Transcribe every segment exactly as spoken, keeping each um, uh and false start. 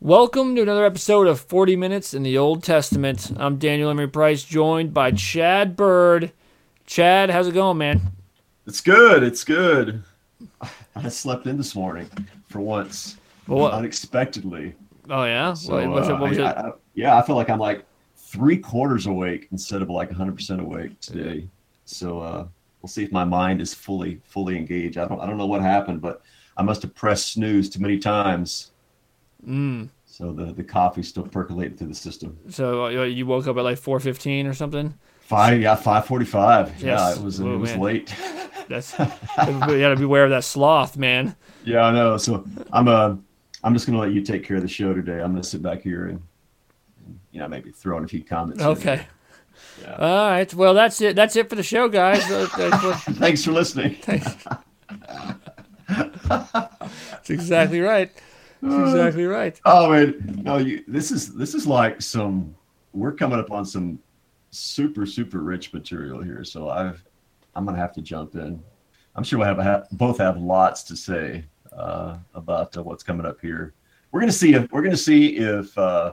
Welcome to another episode of forty minutes in the Old Testament. I'm Daniel Emery Price, joined by Chad Bird. Chad, how's it going, man? It's good. It's good. I slept in this morning for once, Well, what? unexpectedly. Oh, yeah? So, what, what was it, uh, what was I, it? I, yeah, I feel like I'm like three quarters awake instead of like one hundred percent awake today. So uh, we'll see if my mind is fully fully engaged. I don't I don't know what happened, but I must have pressed snooze too many times. Mm. So the, the coffee's still percolating through the system. So uh, you woke up at like four fifteen or something? Five, yeah, five forty-five. Yes. Yeah, it was Oh, it was man. late. That's You gotta beware of that sloth, man. Yeah, I know. So I'm uh I'm just gonna let you take care of the show today. I'm gonna sit back here and, and you know, maybe throw in a few comments. Okay. Yeah. All right. Well, that's it. That's it for the show, guys. Uh, that's what- Thanks for listening. That's exactly right. That's exactly right. Oh man, no, you. This is this is like some. We're coming up on some super super rich material here. So I've I'm gonna have to jump in. I'm sure we'll have, have both have lots to say uh, about uh, what's coming up here. We're gonna see if we're gonna see if uh,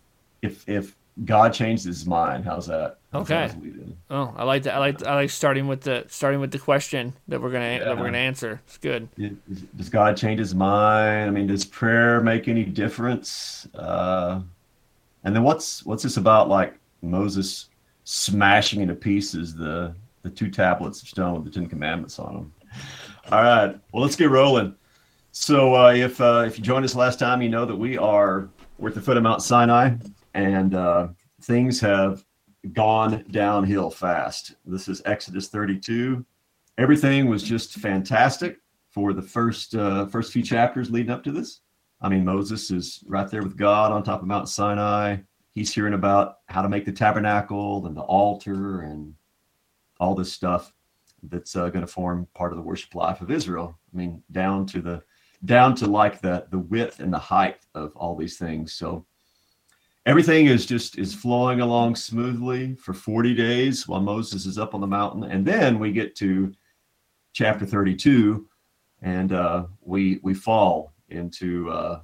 if if God changed his mind. How's that? How's Okay. that lead in? Oh, I like that. I like I like starting with the starting with the question that we're gonna that we're Yeah. gonna answer. It's good. Does God change his mind? I mean, does prayer make any difference? Uh, and then what's what's this about, like Moses smashing into pieces the the two tablets of stone with the Ten Commandments on them? All right, well, let's get rolling. So uh, if uh, if you joined us last time, you know that we are we're at the foot of Mount Sinai, and uh, things have gone downhill fast. This is Exodus thirty-two. Everything was just fantastic for the first uh, first few chapters leading up to this. I mean, Moses is right there with God on top of Mount Sinai. He's hearing about how to make the tabernacle and the altar and all this stuff that's uh, going to form part of the worship life of Israel. I mean, down to the down to like the the width and the height of all these things. So everything is just is flowing along smoothly for forty days while Moses is up on the mountain, and then we get to chapter thirty-two, and uh, we we fall into uh,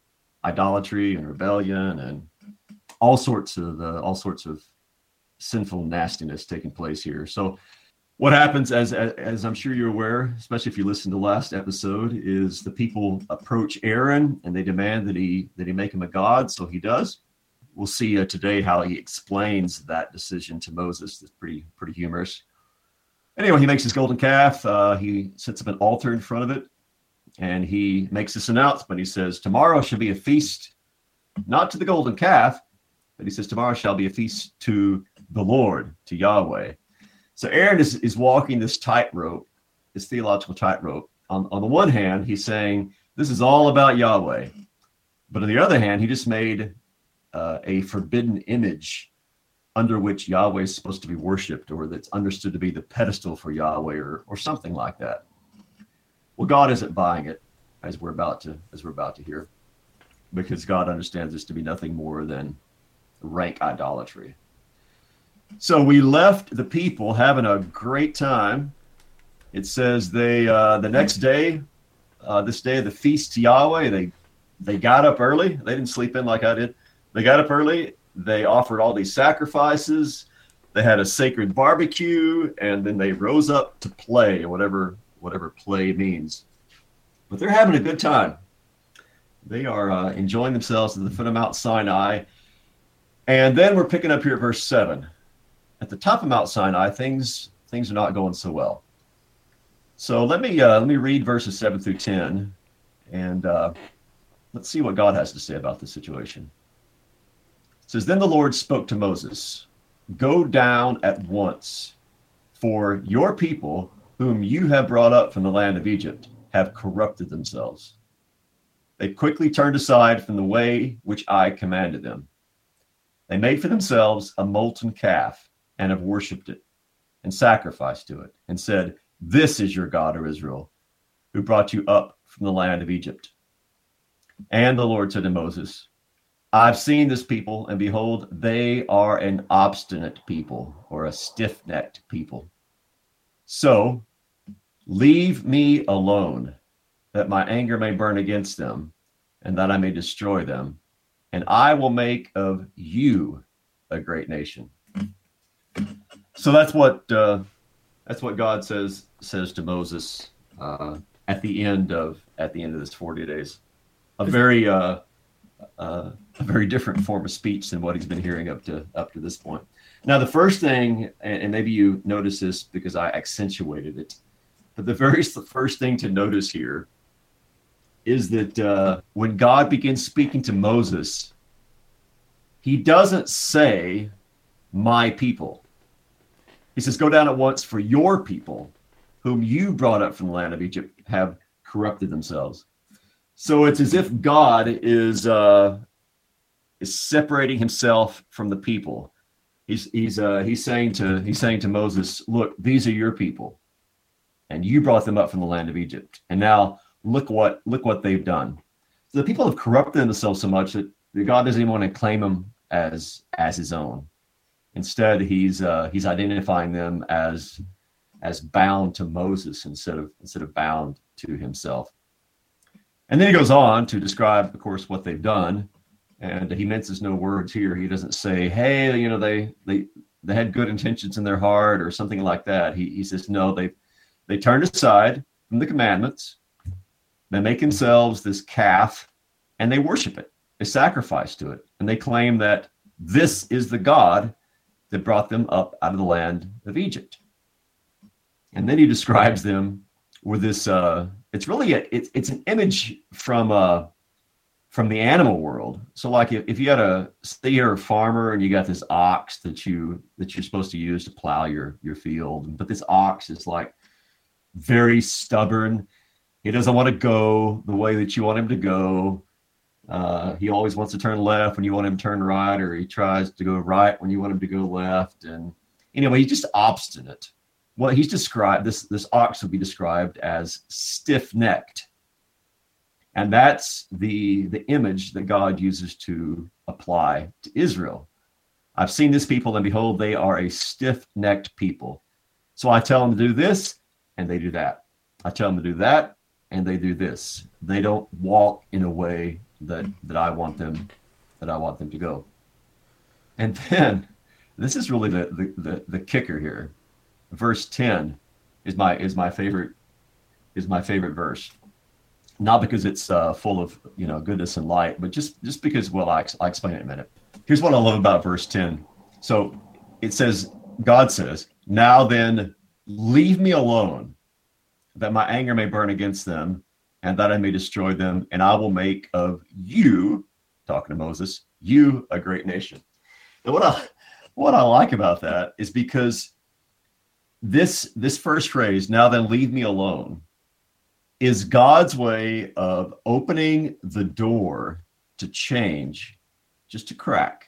idolatry and rebellion and all sorts of uh, all sorts of sinful nastiness taking place here. So what happens, as, as as I'm sure you're aware, especially if you listened to last episode, is the people approach Aaron and they demand that he that he make him a god. So he does. We'll see uh, today how he explains that decision to Moses. That's pretty pretty humorous. Anyway, he makes his golden calf. Uh, he sets up an altar in front of it, and he makes this announcement. He says, "Tomorrow shall be a feast, not to the golden calf, but he says tomorrow shall be a feast to the Lord, to Yahweh." So Aaron is, is walking this tightrope, this theological tightrope. On, on the one hand, he's saying, this is all about Yahweh. But on the other hand, he just made uh, a forbidden image under which Yahweh is supposed to be worshipped, or that's understood to be the pedestal for Yahweh, or, or something like that. Well, God isn't buying it, as we're about to as we're about to hear, because God understands this to be nothing more than rank idolatry. So we left the people having a great time. It says they uh, the next day, uh, this day of the feast to Yahweh, they they got up early. They didn't sleep in like I did. They got up early. They offered all these sacrifices. They had a sacred barbecue, and then they rose up to play, whatever whatever play means. But they're having a good time. They are uh, enjoying themselves at the foot of Mount Sinai. And then we're picking up here at verse seven. At the top of Mount Sinai, things things are not going so well. So let me uh, let me read verses seven through ten, and uh, let's see what God has to say about this situation. It says, "Then the Lord spoke to Moses, 'Go down at once, for your people, whom you have brought up from the land of Egypt, have corrupted themselves. They quickly turned aside from the way which I commanded them. They made for themselves a molten calf, and have worshipped it, and sacrificed to it, and said, 'This is your God, O Israel, who brought you up from the land of Egypt.' And the Lord said to Moses, 'I've seen this people, and behold, they are an obstinate people,'" or a stiff-necked people. "So leave me alone, that my anger may burn against them, and that I may destroy them, and I will make of you a great nation. So that's what uh, that's what God says says to Moses uh, at the end of at the end of this forty days. A very uh, uh, a very different form of speech than what he's been hearing up to up to this point. Now, the first thing, and, and maybe you notice this because I accentuated it, but the very first thing to notice here is that uh, when God begins speaking to Moses, he doesn't say, "My people." He says, "Go down at once, for your people, whom you brought up from the land of Egypt, have corrupted themselves." So it's as if God is uh, is separating himself from the people. He's he's uh, he's saying to he's saying to Moses, "Look, these are your people, and you brought them up from the land of Egypt, and now look what look what they've done." So the people have corrupted themselves so much that God doesn't even want to claim them as as his own. Instead, he's uh, he's identifying them as as bound to Moses instead of instead of bound to himself. And then he goes on to describe, of course, what they've done, and he minces no words here. He doesn't say, "Hey, you know, they they they had good intentions in their heart" or something like that. He he says, "No, they they turned aside from the commandments. They make themselves this calf, and they worship it. They sacrifice to it, and they claim that this is the God that brought them up out of the land of Egypt." And then he describes them with this, uh, it's really, a, it's, it's an image from uh, from the animal world. So like if, if you had a, say you're a farmer and you got this ox that, you, that you're supposed to use to plow your, your field, but this ox is like very stubborn. He doesn't want to go the way that you want him to go. Uh, he always wants to turn left when you want him to turn right, or he tries to go right when you want him to go left. And anyway, he's just obstinate. Well, he's described, this, this ox would be described as stiff-necked. And that's the, the image that God uses to apply to Israel. "I've seen this people, and behold, they are a stiff-necked people. So I tell them to do this, and they do that. I tell them to do that, and they do this. They don't walk in a way that that I want them that I want them to go." And then this is really the the the, the kicker here. Verse ten is my is my favorite is my favorite verse. Not because it's uh, full of you know goodness and light, but just just because well I I explain it in a minute. Here's what I love about verse ten. So it says, God says, "Now then, leave me alone, that my anger may burn against them, and that I may destroy them, and I will make of you," talking to Moses, "you a great nation." And what I what I like about that is because this this first phrase, "Now then, leave me alone," is God's way of opening the door to change, just a crack,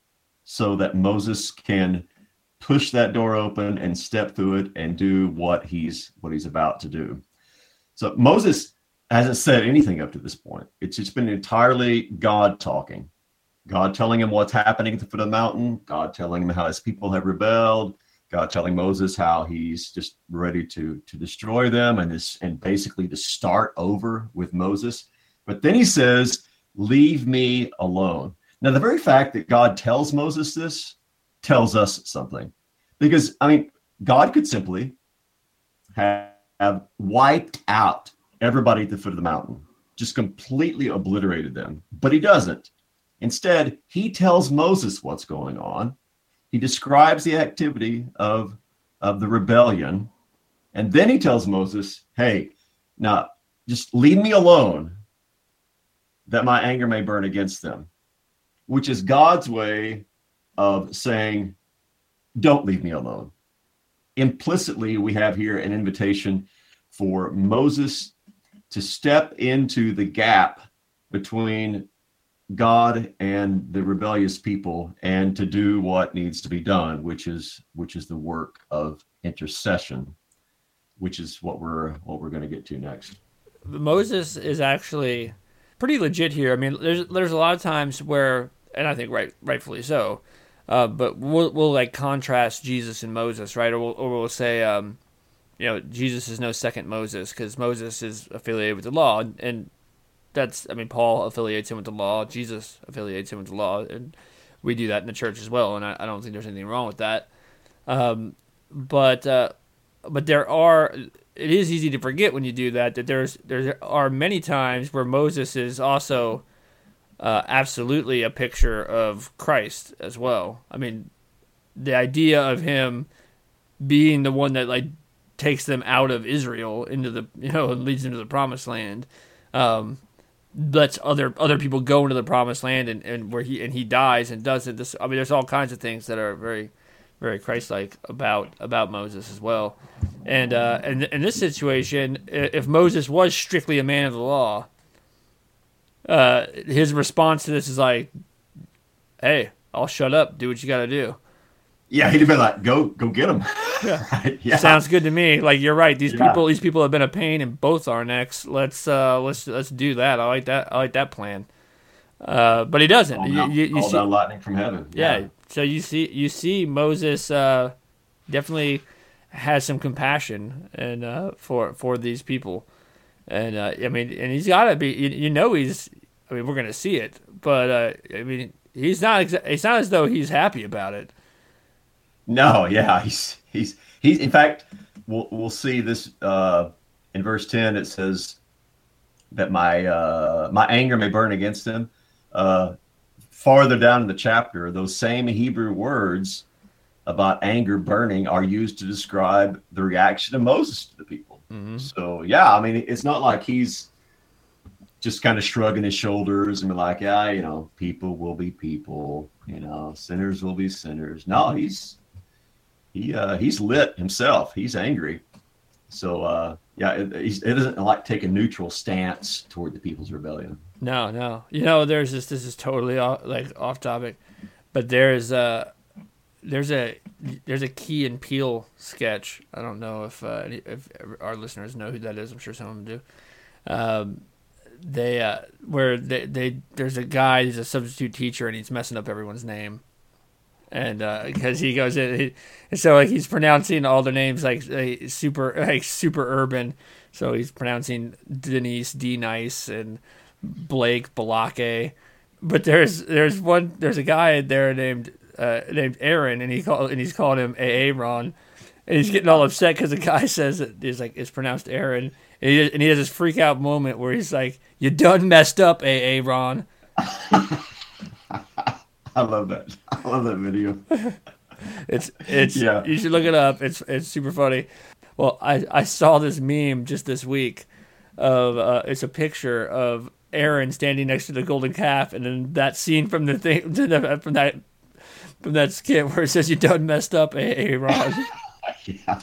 so that Moses can push that door open and step through it and do what he's what he's about to do. So Moses hasn't said anything up to this point. It's just been entirely God talking. God telling him what's happening at the foot of the mountain, God telling him how his people have rebelled, God telling Moses how he's just ready to, to destroy them and is, and basically to start over with Moses. But then he says, "Leave me alone." Now, the very fact that God tells Moses this tells us something. Because, I mean, God could simply have, have wiped out everybody at the foot of the mountain, just completely obliterated them. But he doesn't. Instead, he tells Moses what's going on. He describes the activity of, of the rebellion. And then he tells Moses, "Hey, now just leave me alone, that my anger may burn against them," which is God's way of saying, don't leave me alone. Implicitly, we have here an invitation for Moses to step into the gap between God and the rebellious people and to do what needs to be done, which is which is the work of intercession, which is what we're what we're going to get to next. Moses is actually pretty legit here. I mean, there's there's a lot of times where, and I think right rightfully so, uh, but we'll we'll like contrast Jesus and Moses, right? Or we'll, or we'll say, um, you know, Jesus is no second Moses because Moses is affiliated with the law, and that's I mean, Paul affiliates him with the law. Jesus affiliates him with the law, and we do that in the church as well. And I, I don't think there's anything wrong with that. Um, but uh, but there are. It is easy to forget when you do that that there's there are many times where Moses is also uh, absolutely a picture of Christ as well. I mean, the idea of him being the one that like takes them out of Israel into the you know and leads them to the promised land, um, lets other other people go into the promised land and, and where he and he dies and doesn't. This I mean, there's all kinds of things that are very very Christ-like about about Moses as well. And uh, and in this situation, if Moses was strictly a man of the law, uh, his response to this is like, "Hey, I'll shut up. Do what you got to do." Yeah, he'd have been like, "Go, go get him." Yeah. Right? Yeah. Sounds good to me. Like you're right. These Yeah. people, these people have been a pain in both our necks. Let's uh, let's let's do that. I like that. I like that plan. Uh, but he doesn't. Call You, down, you, you call see, down lightning from heaven. yeah. So you see, you see Moses uh, definitely has some compassion and uh, for for these people, and uh, I mean, and he's got to be. You, you know, he's. I mean, we're gonna see it, but uh, I mean, he's not. Exa- it's not as though he's happy about it. No, yeah, he's he's he's. In fact, we'll we'll see this uh, in verse ten. It says that my uh, my anger may burn against him. Uh, farther down in the chapter, those same Hebrew words about anger burning are used to describe the reaction of Moses to the people. Mm-hmm. So yeah, I mean, it's not like he's just kind of shrugging his shoulders and be like, yeah, you know, people will be people, you know, sinners will be sinners. No, he's he uh, he's lit himself. He's angry. So uh, yeah, it, he's, it doesn't like take a neutral stance toward the people's rebellion. No, no. You know, there's this. This is totally off, like off topic, but there's a there's a there's a Key and Peele sketch. I don't know if uh, if our listeners know who that is. I'm sure some of them do. Um, they uh, where they, they there's a guy. He's a substitute teacher, and he's messing up everyone's name. And because uh, he goes in, he, so like he's pronouncing all the names like, like super like super urban. So he's pronouncing Denise D Nice and Blake Balake. But there's there's one there's a guy there named uh, named Aaron, and he called and he's calling him Aaron, and he's getting all upset because the guy says that it's like it's pronounced Aaron, and he and he has this freak out moment where he's like, "You done messed up, Aaron." I love that. I love that video. It's it's yeah. You should look it up. It's it's super funny. Well, I, I saw this meme just this week of uh, it's a picture of Aaron standing next to the golden calf, and then that scene from the thing from that from that skit where it says "You done messed up, Aaron." Yeah.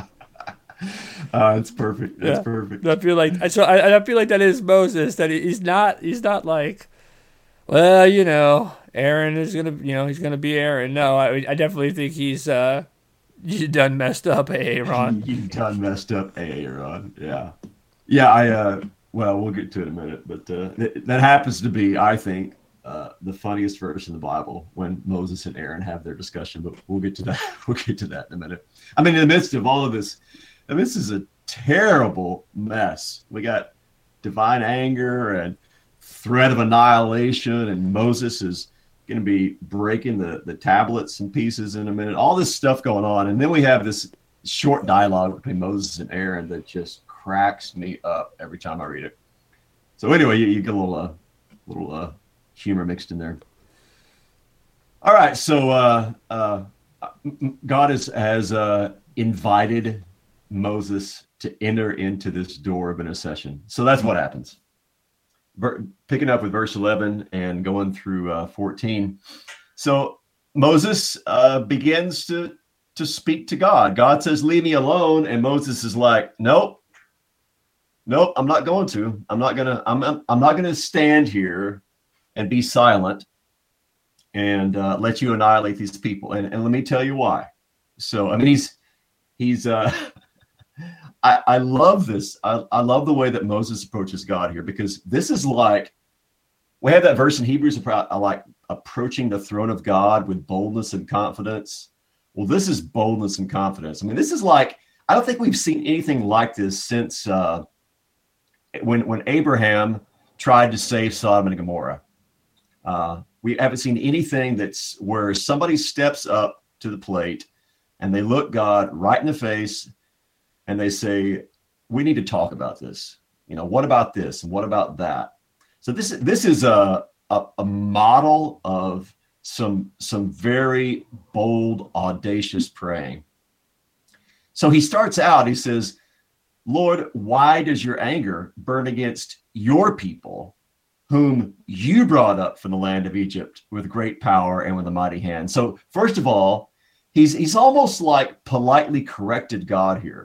Uh, it's perfect. That's yeah. perfect. I feel like so I I feel like that is Moses. That he's not he's not like, well, you know, Aaron is gonna, you know, he's gonna be Aaron. No, I, I definitely think he's, uh, you done messed up, Aaron. You done messed up, Aaron. Yeah, yeah. I, uh, well, we'll get to it in a minute, but uh, th- that happens to be, I think, uh, the funniest verse in the Bible when Moses and Aaron have their discussion. But we'll get to that. We'll get to that in a minute. I mean, in the midst of all of this, and this is a terrible mess. We got divine anger and threat of annihilation, and Moses is going to be breaking the, the tablets in pieces in a minute. All this stuff going on, and then we have this short dialogue between Moses and Aaron that just cracks me up every time I read it. So anyway, you, you get a little uh, little uh, humor mixed in there. All right, so uh, uh, God has, has uh, invited Moses to enter into this door of intercession. So that's what happens. Picking up with verse eleven and going through uh, fourteen. So Moses uh, begins to, to speak to God. God says, leave me alone. And Moses is like, nope, nope, I'm not going to. I'm not going to, I'm, I'm not going to stand here and be silent and uh, let you annihilate these people. And, and let me tell you why. So, I mean, he's, he's, uh, I, I love this. I, I love the way that Moses approaches God here, because this is like, we have that verse in Hebrews about like approaching the throne of God with boldness and confidence. Well, this is boldness and confidence. I mean, this is like, I don't think we've seen anything like this since uh, when, when Abraham tried to save Sodom and Gomorrah. Uh, we haven't seen anything that's where somebody steps up to the plate and they look God right in the face and they say, we need to talk about this. You know, what about this? And what about that? So this, this is a, a, a model of some, some very bold, audacious praying. So he starts out, he says, Lord, why does your anger burn against your people, whom you brought up from the land of Egypt with great power and with a mighty hand? So first of all, he's he's almost like politely corrected God here.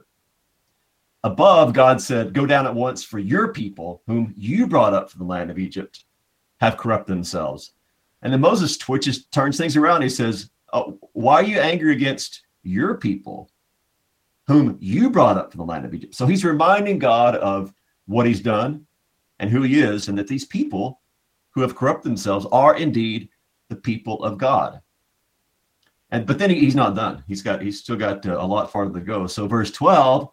Above, God said, go down at once, for your people, whom you brought up from the land of Egypt, have corrupted themselves. And then Moses twitches, turns things around. He says, oh, why are you angry against your people, whom you brought up from the land of Egypt? So he's reminding God of what he's done and who he is, and that these people who have corrupted themselves are indeed the people of God. And but then he, he's not done. He's got he's still got uh, a lot farther to go. So verse twelve,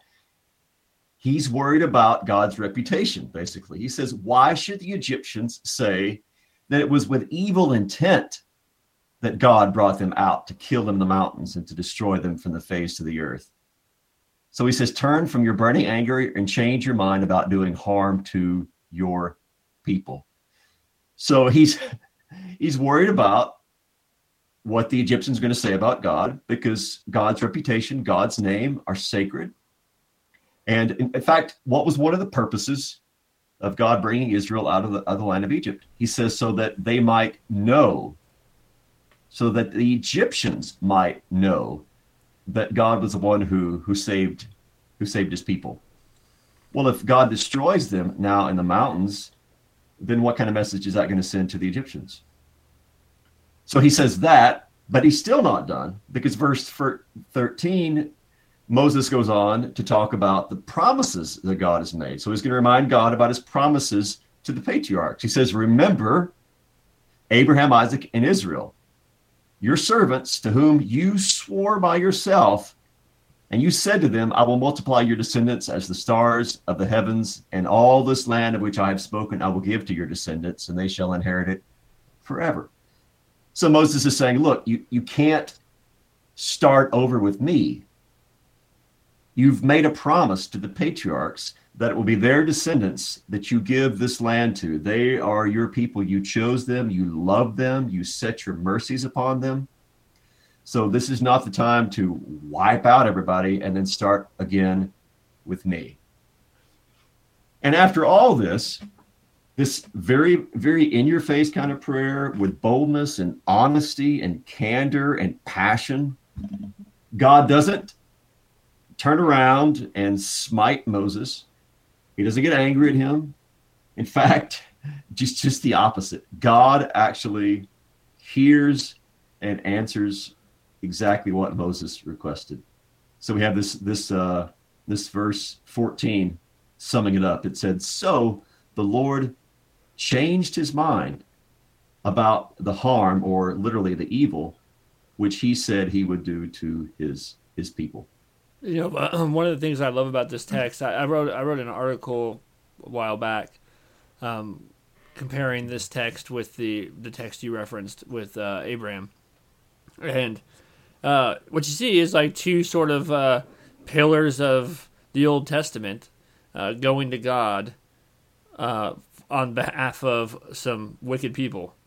he's worried about God's reputation, basically. He says, why should the Egyptians say that it was with evil intent that God brought them out to kill them in the mountains and to destroy them from the face of the earth? So he says, turn from your burning anger and change your mind about doing harm to your people. So he's he's worried about what the Egyptians are going to say about God, because God's reputation, God's name are sacred. And in, in fact, what was one of the purposes of God bringing Israel out of the, of the land of Egypt? He says, so that they might know, so that the Egyptians might know that God was the one who who saved who saved his people. Well, if God destroys them now in the mountains, then what kind of message is that going to send to the Egyptians? So he says that, but he's still not done, because verse thirteen, Moses goes on to talk about the promises that God has made. So he's going to remind God about his promises to the patriarchs. He says, remember Abraham, Isaac, and Israel, your servants, to whom you swore by yourself, and you said to them, I will multiply your descendants as the stars of the heavens, and all this land of which I have spoken I will give to your descendants, and they shall inherit it forever. So Moses is saying, look, you, you can't start over with me. You've made a promise to the patriarchs that it will be their descendants that you give this land to. They are your people. You chose them. You love them. You set your mercies upon them. So this is not the time to wipe out everybody and then start again with me. And after all this, this very, very in-your-face kind of prayer with boldness and honesty and candor and passion, God doesn't turn around and smite Moses. He doesn't get angry at him. In fact, just, just the opposite. God actually hears and answers exactly what Moses requested. So we have this this uh, this verse fourteen summing it up. It said, so the Lord changed his mind about the harm, or literally the evil, which he said he would do to his his people. You know, uh, one of the things I love about this text, I, I wrote I wrote an article a while back, um, comparing this text with the the text you referenced with uh, Abraham, and uh, what you see is like two sort of uh, pillars of the Old Testament uh, going to God uh, on behalf of some wicked people,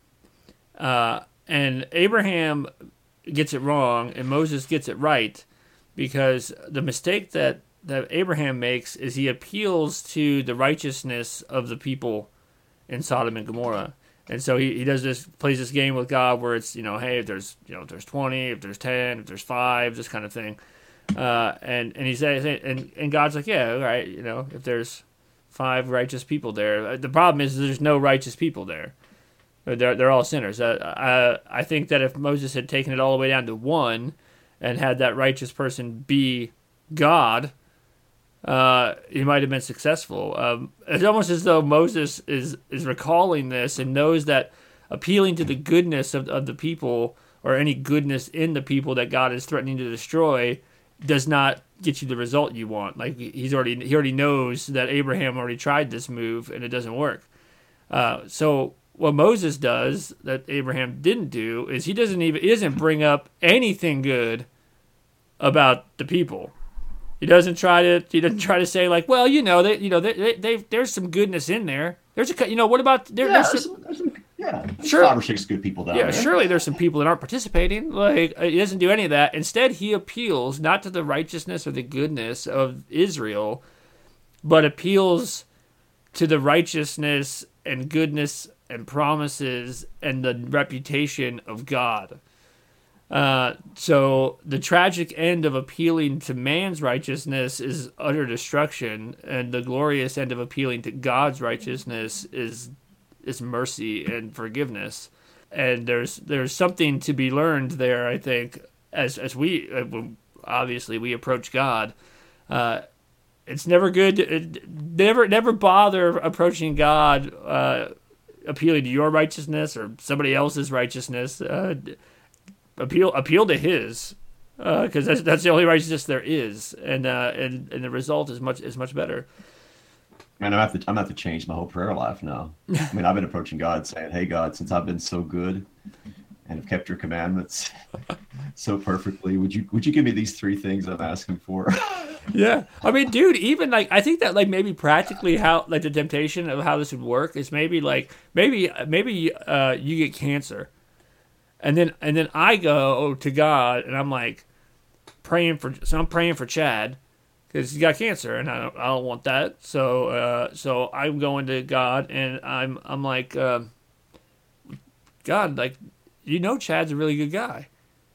uh, and Abraham gets it wrong, and Moses gets it right. Because the mistake that, that Abraham makes is he appeals to the righteousness of the people in Sodom and Gomorrah. And so he, he does this, plays this game with God where it's, you know, hey, if there's, you know, if there's twenty, if there's ten, if there's five, this kind of thing. Uh, and, and he says, and, and God's like, yeah, all right, you know, if there's five righteous people there. The problem is there's no righteous people there. They're, they're all sinners. Uh, I, I think that if Moses had taken it all the way down to one, and had that righteous person be God, uh, he might have been successful. Um, it's almost as though Moses is, is recalling this and knows that appealing to the goodness of, of the people, or any goodness in the people that God is threatening to destroy, does not get you the result you want. Like he's already he already knows that Abraham already tried this move and it doesn't work. Uh, so what Moses does that Abraham didn't do is he doesn't even he doesn't bring up anything good about the people. He doesn't try to he doesn't try to say like, well, you know, they you know they, they, they there's some goodness in there. There's a you know what about there, Yeah, there's there's some, some, there's some, yeah, there's Sure. five or six good people down yeah, there. surely there's some people that aren't participating. Like he doesn't do any of that. Instead, he appeals not to the righteousness or the goodness of Israel, but appeals to the righteousness and goodness and promises and the reputation of God. Uh, so the tragic end of appealing to man's righteousness is utter destruction, and the glorious end of appealing to God's righteousness is is mercy and forgiveness. And there's there's something to be learned there, I think, as as we uh, obviously we approach God. Uh, it's never good. To, never never bother approaching God, uh, appealing to your righteousness or somebody else's righteousness. Uh, appeal appeal to His, because uh, that's that's the only righteousness there is, and uh, and and the result is much is much better. Man, I'm have to I'm have to change my whole prayer life now. I mean, I've been approaching God saying, "Hey, God, since I've been so good and have kept Your commandments so perfectly, would you would you give me these three things I'm asking for?" Yeah, I mean, dude, even like I think that like maybe practically how like the temptation of how this would work is maybe like maybe maybe uh, you get cancer, and then and then I go to God and I'm like praying for so I'm praying for Chad because he's got cancer and I don't I don't want that, so uh, so I'm going to God and I'm I'm like uh, God, like you know Chad's a really good guy.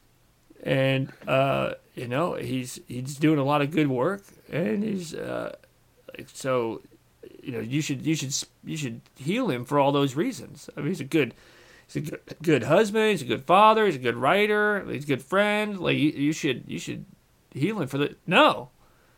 And uh, you know he's he's doing a lot of good work, and he's uh, like so, you know you should you should you should heal him for all those reasons. I mean he's a good he's a good, good husband, he's a good father, he's a good writer, he's a good friend. Like you, you should you should heal him for the no,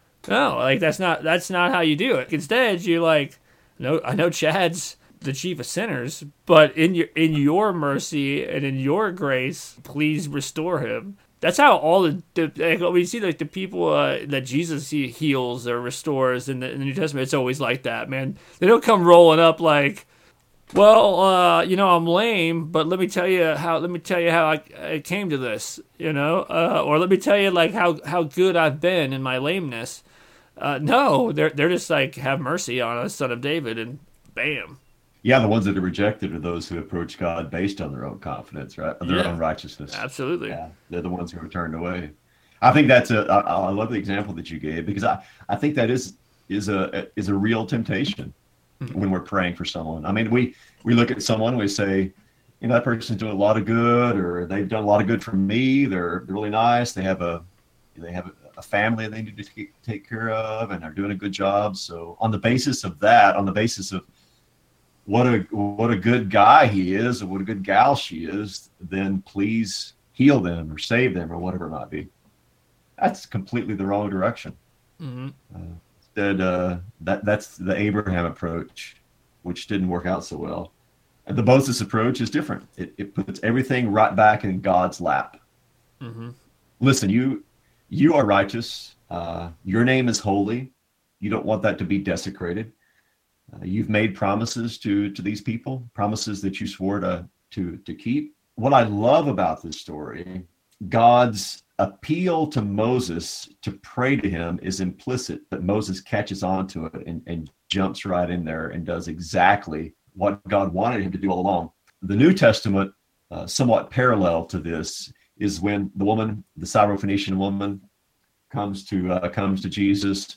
no like that's not that's not how you do it. Instead you like no I know Chad's the chief of sinners, but in your in your mercy and in your grace, please restore him. That's how all the, the like, we see like the people uh, that Jesus he heals or restores in the, in the New Testament. It's always like that, man. They don't come rolling up like, well, uh, you know, I'm lame, but let me tell you how. Let me tell you how I, I came to this, you know, uh, or let me tell you like how, how good I've been in my lameness. Uh, no, they're they're just like have mercy on us, son of David, and bam. Yeah, the ones that are rejected are those who approach God based on their own confidence, right? Their Yeah. own righteousness. Absolutely. Yeah, they're the ones who are turned away. I think that's a. I, I love the example that you gave because I, I think that is is a is a real temptation Mm-hmm. when we're praying for someone. I mean, we we look at someone, we say, you know, that person's doing a lot of good, or they've done a lot of good for me. They're they're really nice. They have a they have a, a family they need to take, take care of, and they're doing a good job. So on the basis of that, on the basis of what a what a good guy he is, or what a good gal she is, then please heal them or save them or whatever it might be. That's completely the wrong direction. Mm-hmm. Uh, instead, uh, that that's the Abraham approach, which didn't work out so well. And the Moses approach is different. It, it puts everything right back in God's lap. Mm-hmm. Listen, you you are righteous. Uh, your name is holy. You don't want that to be desecrated. Uh, you've made promises to to these people, promises that you swore to to to keep. What I love about this story, God's appeal to Moses to pray to him is implicit, but Moses catches on to it and, and jumps right in there and does exactly what God wanted him to do all along. The New Testament, uh, somewhat parallel to this, is when the woman, the Syrophoenician woman, comes to uh, comes to Jesus,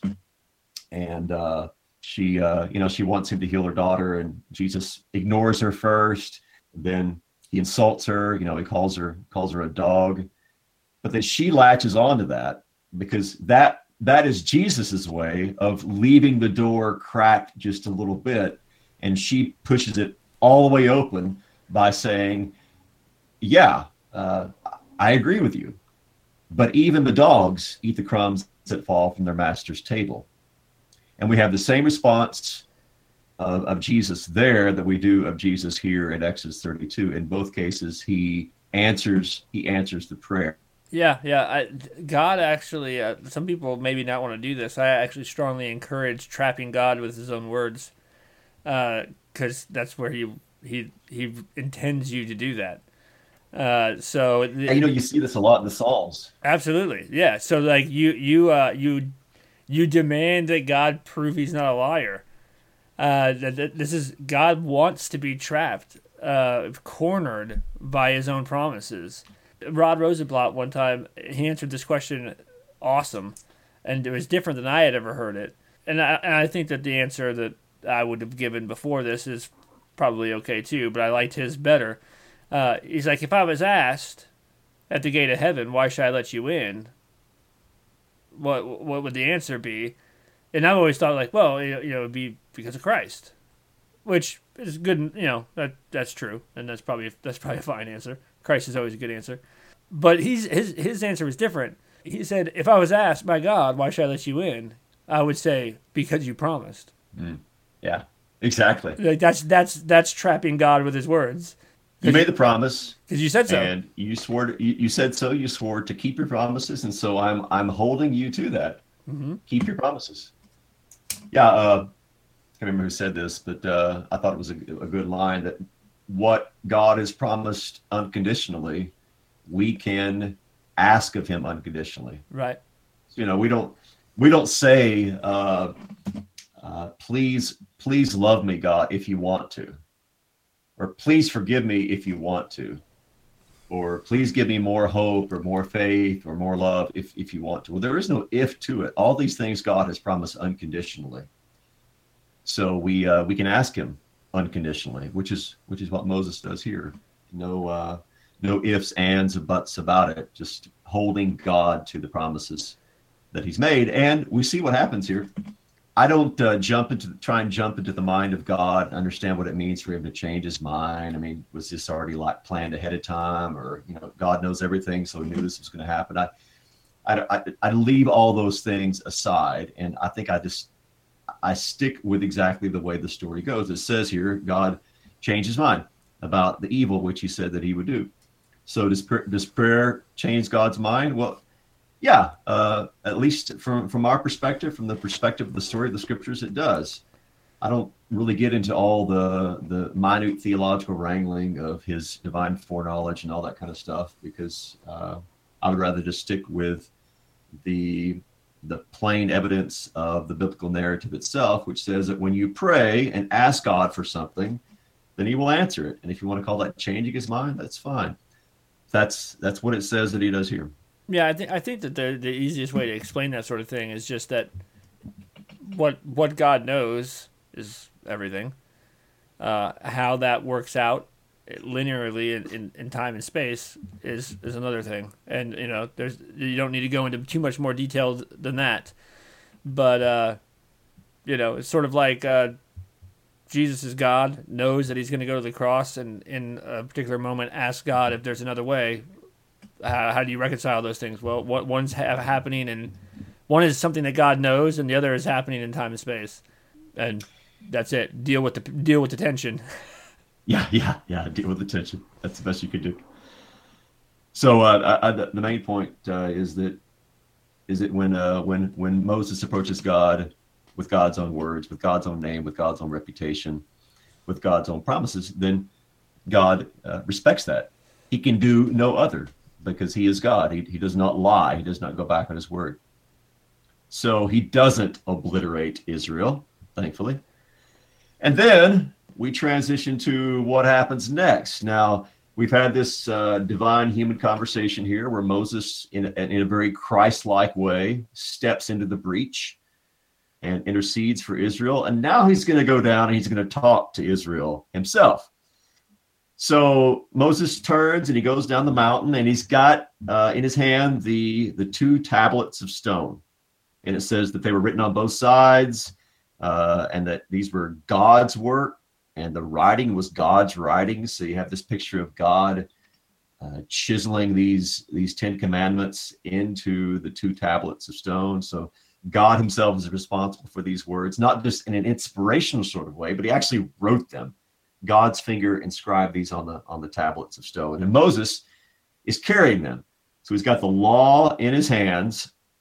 and uh, she, uh, you know, she wants him to heal her daughter, and Jesus ignores her first. Then he insults her. You know, he calls her calls her a dog. But then she latches onto that because that that is Jesus's way of leaving the door cracked just a little bit, and she pushes it all the way open by saying, "Yeah, uh, I agree with you, but even the dogs eat the crumbs that fall from their master's table." And we have the same response of, of Jesus there that we do of Jesus here in Exodus thirty-two. In both cases, he answers he answers the prayer. Yeah, yeah. I, God actually, uh, some people maybe not want to do this. I actually strongly encourage trapping God with his own words. because uh, that's where he he he intends you to do that. Uh, so And, you know, you see this a lot in the Psalms. absolutely, yeah. So like you you uh, you you demand that God prove He's not a liar. Uh, that, that this is God wants to be trapped, uh, cornered by His own promises. Rod Rosenblatt one time he answered this question awesome, and it was different than I had ever heard it. And I, and I think that the answer that I would have given before this is probably okay too, but I liked his better. Uh, he's like, if I was asked at the gate of heaven, why should I let you in? What what would the answer be? And I've always thought like, well, you know, it'd be because of Christ, which is good. You know, that that's true, and that's probably that's probably a fine answer. Christ is always a good answer, but he's his his answer was different. He said, if I was asked by God, why should I let you in? I would say, because you promised. Mm. Yeah, exactly. Like that's that's that's trapping God with His words. You made the promise because you said so, and you swore. To, you, you said so. You swore to keep your promises, and so I'm I'm holding you to that. Mm-hmm. Keep your promises. Yeah, uh, I can't remember who said this, but uh, I thought it was a, a good line that what God has promised unconditionally, we can ask of Him unconditionally. Right. You know, we don't we don't say, uh, uh, please please love me, God, if you want to, or please forgive me if you want to, or please give me more hope or more faith or more love if, if you want to. Well, there is no if to it. All these things God has promised unconditionally. So we uh, we can ask Him unconditionally, which is which is what Moses does here. No uh, no ifs, ands, or buts about it. Just holding God to the promises that He's made. And we see what happens here. I don't uh, jump into try and jump into the mind of God, understand what it means for Him to change His mind. I mean, was this already like planned ahead of time, or you know, God knows everything, so He knew this was going to happen? I, I, I, I leave all those things aside, and I think I just I stick with exactly the way the story goes. It says here, God changed His mind about the evil which He said that He would do. So does does prayer change God's mind? Well, yeah, uh, at least from, from our perspective, from the perspective of the story of the scriptures, it does. I don't really get into all the the minute theological wrangling of His divine foreknowledge and all that kind of stuff, because uh, I would rather just stick with the the plain evidence of the biblical narrative itself, which says that when you pray and ask God for something, then He will answer it. And if you want to call that changing His mind, that's fine. That's that's what it says that He does here. Yeah, I think I think that the the easiest way to explain that sort of thing is just that what what God knows is everything. Uh, how that works out linearly in, in, in time and space is is another thing, and you know, there's you don't need to go into too much more detail than that. But uh, you know, it's sort of like uh, Jesus is God, knows that He's going to go to the cross, and in a particular moment, ask God if there's another way. How, how do you reconcile those things? Well, what one's ha- happening, and one is something that God knows, and the other is happening in time and space, and that's it. Deal with the deal with the tension. Yeah, yeah, yeah. Deal with the tension. That's the best you could do. So uh, I, I, the main point uh, is that is that when uh, when when Moses approaches God with God's own words, with God's own name, with God's own reputation, with God's own promises, then God uh, respects that. He can do no other, because He is God. He, he does not lie. He does not go back on His word. So He doesn't obliterate Israel, thankfully. And then we transition to what happens next. Now, we've had this uh, divine human conversation here where Moses, in a, in a very Christ-like way, steps into the breach and intercedes for Israel. And now he's going to go down and he's going to talk to Israel himself. So Moses turns and he goes down the mountain, and he's got uh, in his hand the, the two tablets of stone. And it says that they were written on both sides, uh, and that these were God's work, and the writing was God's writing. So you have this picture of God uh, chiseling these, these Ten Commandments into the two tablets of stone. So God Himself is responsible for these words, not just in an inspirational sort of way, but He actually wrote them. God's finger inscribed these on the on the tablets of stone, and Moses is carrying them. So he's got the law in his hands,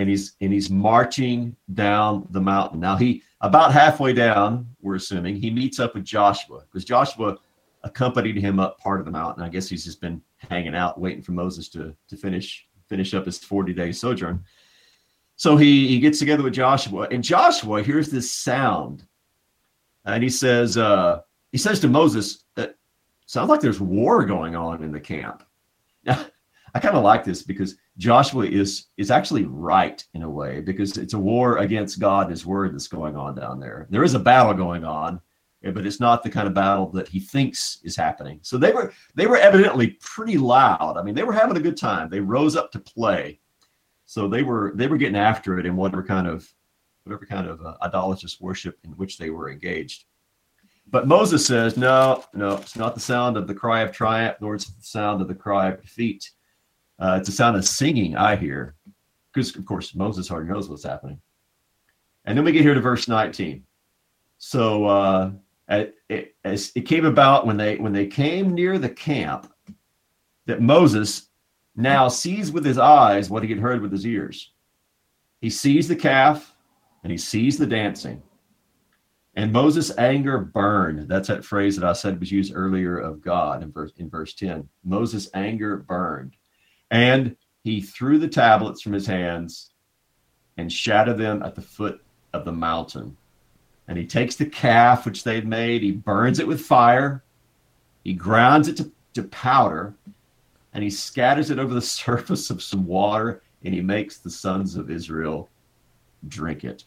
and he's and he's marching down the mountain. Now he about halfway down, we're assuming, he meets up with Joshua, because Joshua accompanied him up part of the mountain. I guess he's just been hanging out, waiting for Moses to to finish finish up his forty day sojourn. So he he gets together with Joshua, and Joshua hears this sound, and he says uh, he says to Moses, "It sounds like there's war going on in the camp." Now, I kind of like this because Joshua is is actually right in a way, because it's a war against God and his word that's going on down there. There is a battle going on, but it's not the kind of battle that he thinks is happening. So they were they were evidently pretty loud. I mean, they were having a good time. They rose up to play. So they were they were getting after it in whatever kind of whatever kind of uh, idolatrous worship in which they were engaged. But Moses says, no, no, it's not the sound of the cry of triumph, nor it's the sound of the cry of defeat. Uh, it's a sound of singing I hear, because, of course, Moses already knows what's happening. And then we get here to verse nineteen. So uh, it, it, it came about when they when they came near the camp that Moses now sees with his eyes what he had heard with his ears. He sees the calf and he sees the dancing. And Moses' anger burned. That's that phrase that I said was used earlier of God in verse in verse ten. Moses' anger burned. And he threw the tablets from his hands and shattered them at the foot of the mountain. And he takes the calf which they'd made, he burns it with fire, he grounds it to, to powder, and he scatters it over the surface of some water, and he makes the sons of Israel drink it.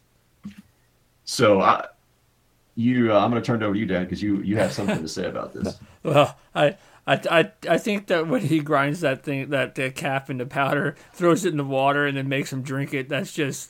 So I, you, uh, I'm going to turn it over to you, Dad, because you you have something to say about this. Well, I. I, I I think that when he grinds that thing, that, that calf into powder, throws it in the water, and then makes him drink it, that's just,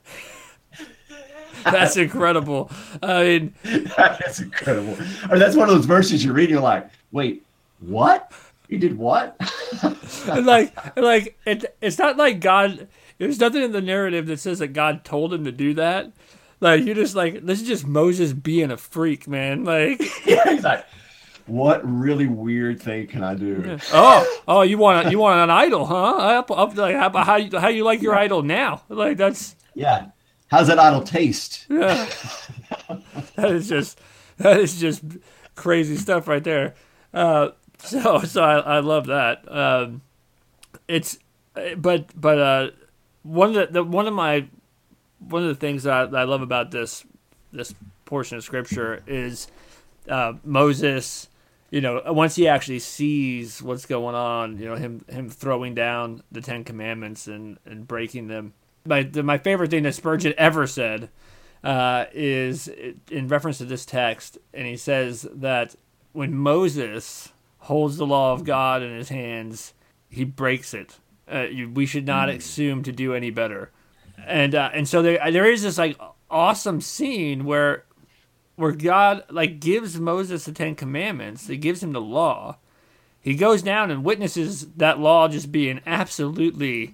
that's incredible. I mean, that's incredible. Or that's one of those verses you read, you're like, wait, what? He did what? like, like it, it's not like God. There's nothing in the narrative that says that God told him to do that. Like, you're just like, this is just Moses being a freak, man. Like, yeah, he's like, what really weird thing can I do? Oh, oh, you want a, you want an idol, huh? Up, up, like, how, how you how you like your yeah. idol now? Like, that's yeah. How's that idol taste? Yeah. that is just that is just crazy stuff right there. Uh, so so I, I love that. Um, it's but but uh, one of the, the one of my one of the things that I, that I love about this this portion of scripture is uh, Moses. You know, once he actually sees what's going on, you know, him him throwing down the Ten Commandments and, and breaking them. My the, my favorite thing that Spurgeon ever said uh, is in reference to this text, and he says that when Moses holds the law of God in his hands, he breaks it. Uh, you, we should not mm. assume to do any better. And uh, and so there there is this like awesome scene where. where God like gives Moses the Ten Commandments, he gives him the law. He goes down and witnesses that law just being absolutely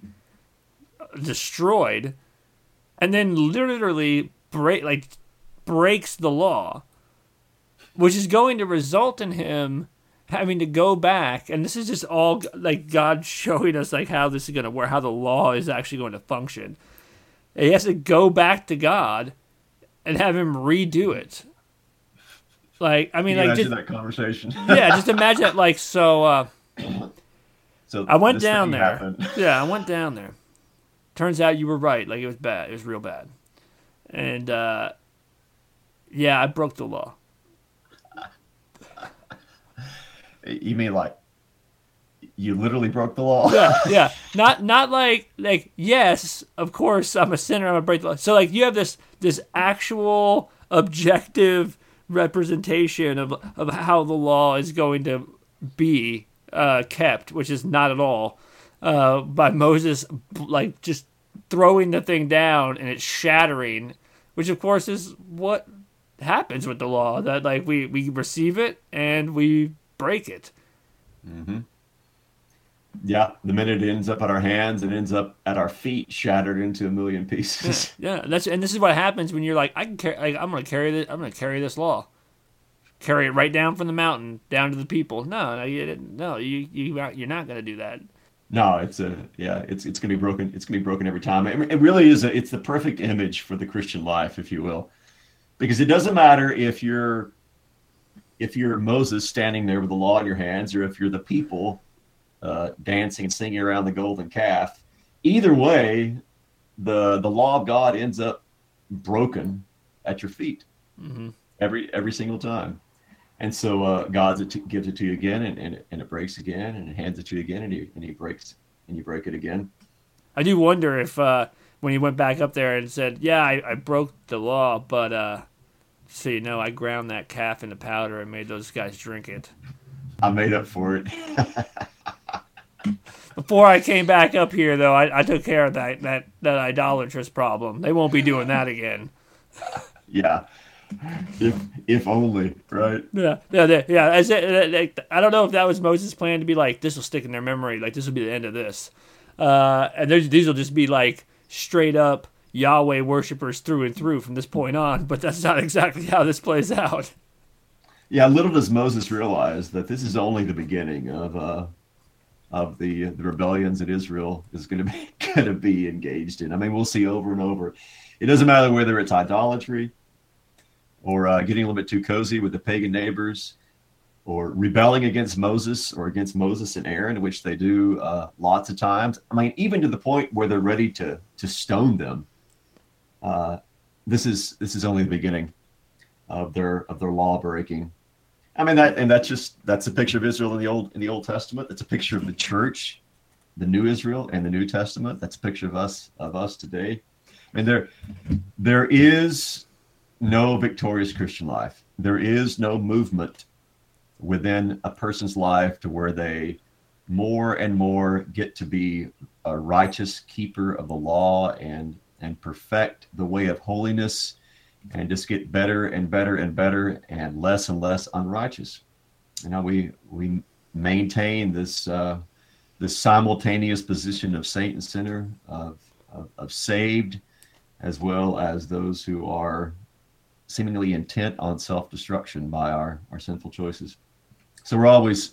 destroyed, and then literally break like breaks the law, which is going to result in him having to go back. And this is just all like God showing us like how this is going to work, how the law is actually going to function. He has to go back to God and have him redo it. Like, I mean, you like, imagine just, that conversation. yeah, just imagine it. Like, so, uh, so I went down there. Happened. Yeah, I went down there. Turns out you were right. Like, it was bad. It was real bad. And, uh, yeah, I broke the law. You mean like you literally broke the law? Yeah, yeah. Not, not like, like, yes, of course, I'm a sinner. I'm gonna break the law. So, like, you have this, this actual objective representation of of how the law is going to be uh, kept, which is not at all uh, by Moses, like just throwing the thing down and it's shattering, which of course is what happens with the law. That like we we receive it and we break it. Mm-hmm. Yeah, the minute it ends up at our hands, it ends up at our feet, shattered into a million pieces. Yeah, yeah, that's and this is what happens when you're like, I can carry, like, I'm gonna carry this, I'm gonna carry this law, carry it right down from the mountain down to the people. No, no, you no, you you you're not gonna do that. No, it's a yeah, it's it's gonna be broken. It's gonna be broken every time. It, it really is. A, it's the perfect image for the Christian life, if you will, because it doesn't matter if you're if you're Moses standing there with the law in your hands, or if you're the people uh, dancing and singing around the golden calf. Either way, the the law of God ends up broken at your feet Mm-hmm. every every single time. And so uh, God gives it to you again, and, and, it, and it breaks again, and it hands it to you again, and he, and he breaks, and you break it again. I do wonder if uh, when he went back up there and said, "Yeah, I, I broke the law, but uh, so you know, I ground that calf into powder and made those guys drink it." I made up for it. Before I came back up here, though, I, I took care of that, that that idolatrous problem. They won't be doing that again. Yeah, if if only, right? Yeah, yeah, yeah. yeah. As it, I don't know if that was Moses' plan to be like, this will stick in their memory, like this will be the end of this, uh, and these will just be like straight up Yahweh worshippers through and through from this point on. But that's not exactly how this plays out. Yeah, little does Moses realize that this is only the beginning of uh, of the the rebellions that Israel is going to be going to be engaged in. I mean, we'll see over and over. It doesn't matter whether it's idolatry, or uh, getting a little bit too cozy with the pagan neighbors, or rebelling against Moses or against Moses and Aaron, which they do uh, lots of times. I mean, even to the point where they're ready to to stone them. Uh, this is this is only the beginning of their of their law breaking. I mean that, and that's just that's a picture of Israel in the old in the Old Testament. It's a picture of the church, the New Israel, and the New Testament. That's a picture of us of us today. I mean, there there is no victorious Christian life. There is no movement within a person's life to where they more and more get to be a righteous keeper of the law and and perfect the way of holiness, and just get better and better and better and less and less unrighteous. You know, we we maintain this uh, this simultaneous position of saint and sinner, of, of of saved, as well as those who are seemingly intent on self-destruction by our, our sinful choices. So we're always,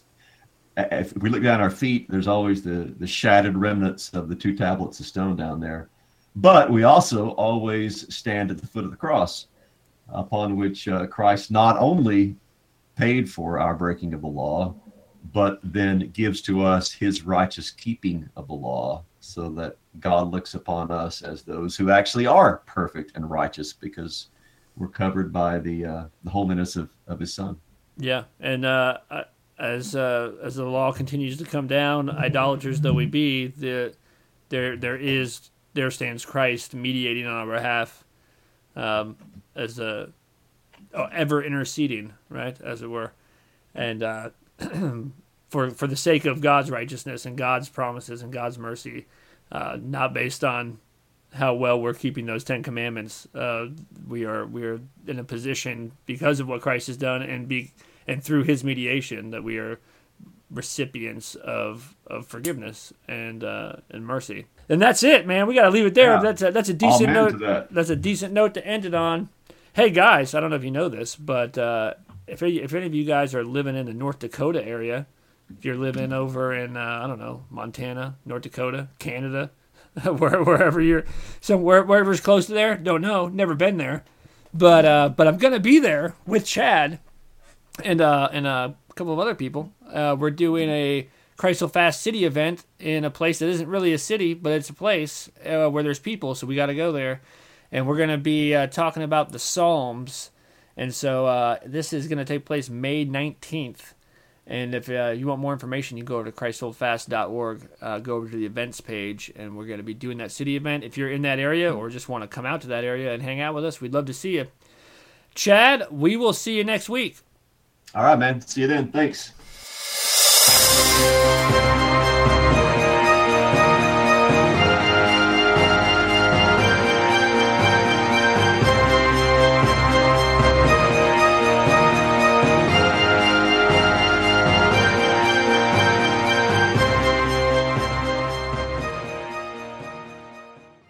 if we look down our feet, there's always the, the shattered remnants of the two tablets of stone down there. But we also always stand at the foot of the cross, upon which uh, Christ not only paid for our breaking of the law, but then gives to us his righteous keeping of the law, so that God looks upon us as those who actually are perfect and righteous, because we're covered by the uh, the holiness of, of his Son. Yeah, and uh, as uh, as the law continues to come down, idolaters though we be, the there there is there stands Christ mediating on our behalf, um, as a oh, ever interceding, right, as it were, and uh, for for the sake of God's righteousness and God's promises and God's mercy, uh, not based on how well we're keeping those Ten Commandments. Uh, we are we are in a position because of what Christ has done, and be and through his mediation, that we are recipients of of forgiveness and uh, and mercy. And that's it, man. We got to leave it there. Yeah. That's a, that's a decent Amen note. to that. That's a decent note to end it on. Hey guys, I don't know if you know this, but uh, if if any of you guys are living in the North Dakota area, if you're living over in uh, I don't know, Montana, North Dakota, Canada, Where, wherever you're, somewhere wherever's close to there, don't know, never been there, but uh, but I'm gonna be there with Chad and uh, and uh, a couple of other people. Uh, we're doing a Christ So Fast City event in a place that isn't really a city, but it's a place uh, where there's people, so we got to go there, and we're gonna be uh, talking about the Psalms, and so uh, this is gonna take place May nineteenth. And if uh, you want more information, you can go over to christ hold fast dot org, uh, go over to the events page, and we're going to be doing that city event. If you're in that area or just want to come out to that area and hang out with us, we'd love to see you. Chad, we will see you next week. All right, man. See you then. Thanks.